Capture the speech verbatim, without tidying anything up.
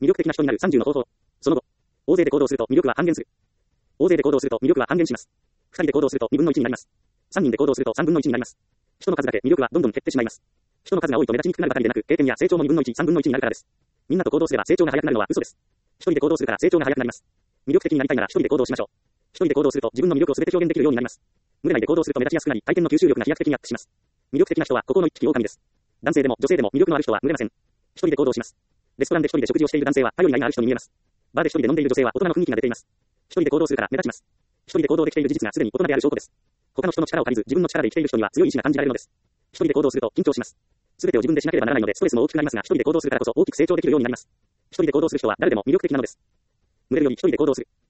魅力的な人になるさんじゅうの方法。その後、大勢で行動すると魅力は半減する。大勢で行動すると魅力は半減します。ふたりで行動するとにぶんのいちになります。さんにんで行動するとさんぶんのいちになります。人の数だけ魅力はどんどん減ってしまいます。人の数が多いと目立ちにくくなるばかりでなく、経験や成長もにぶんのいち、さんぶんのいちになるからです。みんなと行動すれば成長が早くなるのは嘘です。一人で行動するから成長が早くなります。魅力的になりたいなら一人で行動しましょう。一人で行動すると自分の魅力を全て表現できるようになります。群れ内で行動すると目立ちやすくなり、体験の吸収力が飛躍的にアップします。魅力的な人は孤高の一匹狼です。男性でも女性でも魅力のある人は群れません。一人で行動します。レストランで一人で食事をしている男性は頼りがいのある人に見えます。バーで一人で飲んでいる女性は大人の雰囲気が出ています。一人で行動するから目立ちます。一人で行動できている事実がすでに大人である証拠です。他の人の力を借りず自分の力で生きている人には強い意志が感じられるのです。一人で行動すると緊張します。すべてを自分でしなければならないのでストレスも大きくなりますが、一人で行動するからこそ大きく成長できるようになります。一人で行動する人は誰でも魅力的なのです。群れるより一人で行動する。